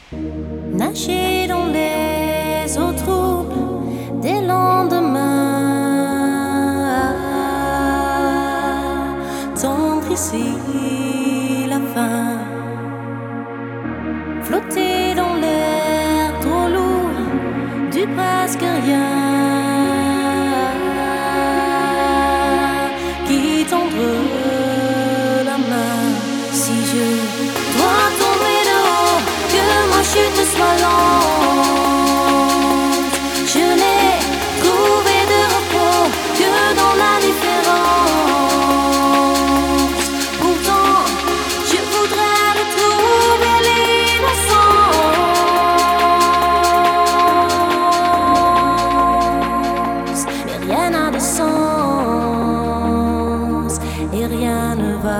Nager dans les eaux troubles des lendemains, tendre ici la fin, flotter dans l'air trop lourd du presque rien, qui tendre la main. Si je dois tomber de haut, que ma chute soit lente, je n'ai trouvé de repos que dans la différence. Pourtant, je voudrais retrouver l'innocence, mais rien n'a de sens et rien ne va.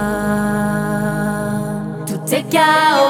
Tout est chaos.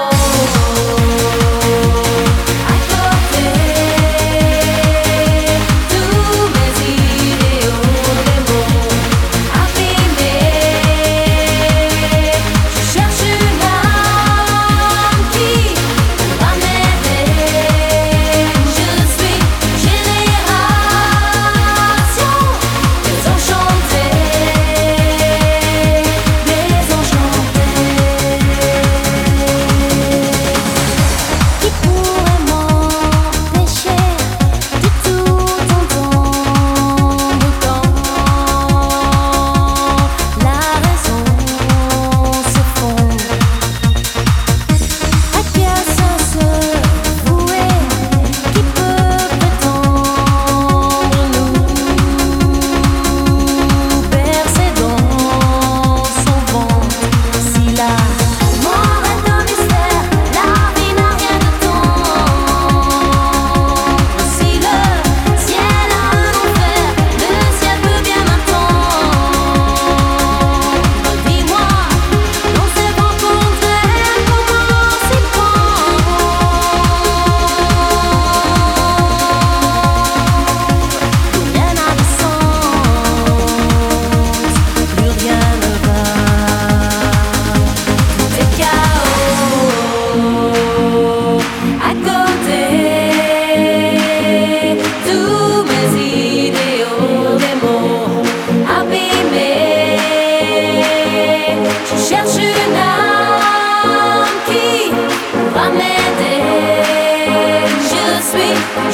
Cherche une âme qui va m'aider. Je suis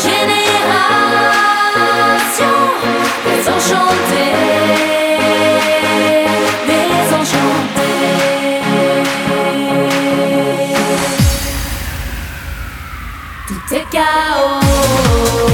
génération désenchantée, désenchantée. Tout est chaos.